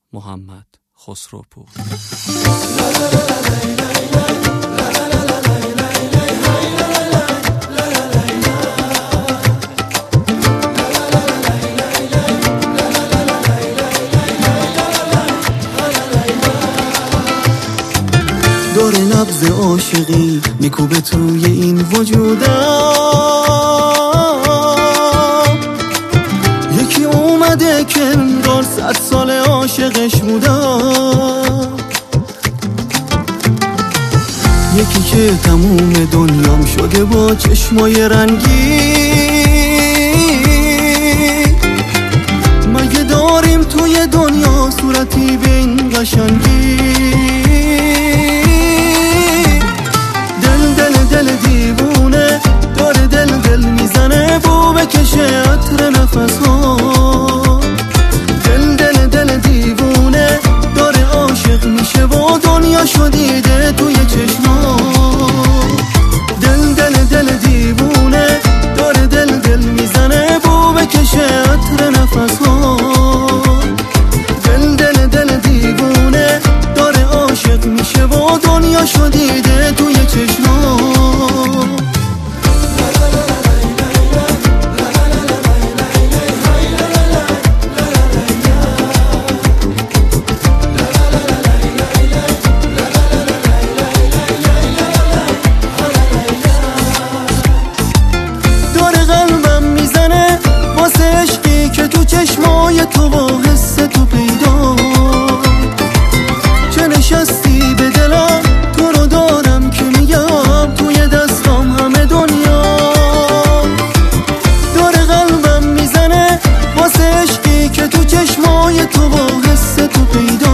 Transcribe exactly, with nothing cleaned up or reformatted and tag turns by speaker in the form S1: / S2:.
S1: محمد خسروپور.
S2: دور نبض عاشقی میکوبه توی این وجودم، یکی اومده که انگار صد سال عاشقش بودم، یکی که تموم دنیام شده با چشمای رنگی. مگه داریم توی دنیا صورتی به این قشنگی؟ دل دیوونه داره دل دل میزنه بو بکشه عطر نفس ها. دل دل دل دیوونه داره عاشق میشه و دنیا شدیده توی چشما. دل دل دل دیوونه داره دل دل میزنه بو بکشه عطر نفس ها. دل دل دل دیوونه داره عاشق میشه و دنیا شدیده توی چشما. چشمای تو و حس تو پیدا چه نشستی به دلم، تو رو دارم که میگم توی دستام همه دنیا. داره قلبم میزنه واسه عشقی که تو چشمای تو و حس تو پیدا